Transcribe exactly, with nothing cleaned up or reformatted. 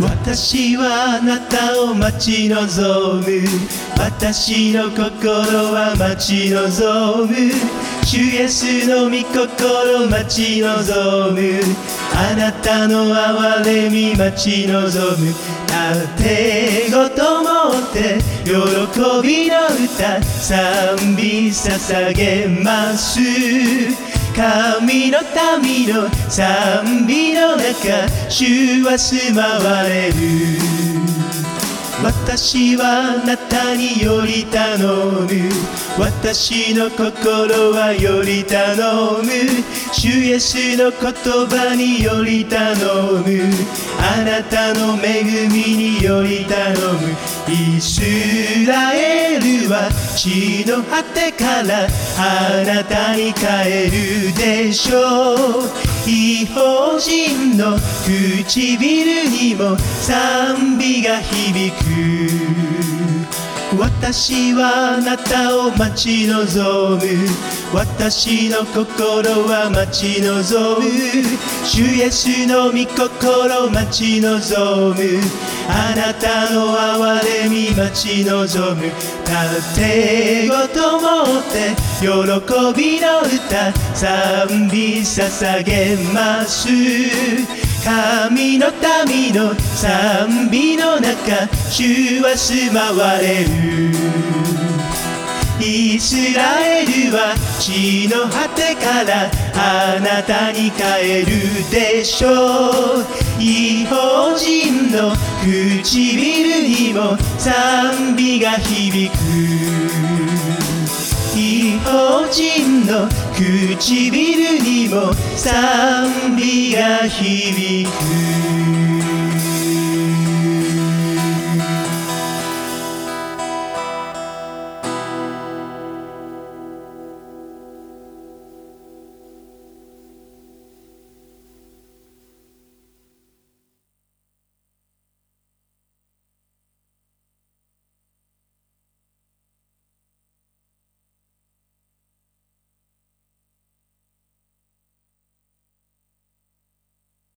私はあなたを待ち望む。私の心は待ち望む。主イエスの御心待ち望む。あなたの憐れみ待ち望む。盾ごと持って喜びの歌賛美捧げます。神の民の賛美の中、主は住まわれる。私はあなたにより頼む。私の心はより頼む。主イエスの言葉により頼む。あなたの恵みにより頼む。イスラエルは地の果てからあなたに帰るでしょう。異邦人の唇にも賛美が響く。私はあなたを待ち望む。私の心は待ち望む。主イエスの御心待ち望む。あなたの憐れみ待ち望む。盾ごと持って喜びの歌賛美捧げます。神の民の賛美の中、主は住まわれる。イスラエルは地の果てからあなたに帰るでしょう。異邦人の唇にも賛美が響く。異邦人の唇にも賛美が響く。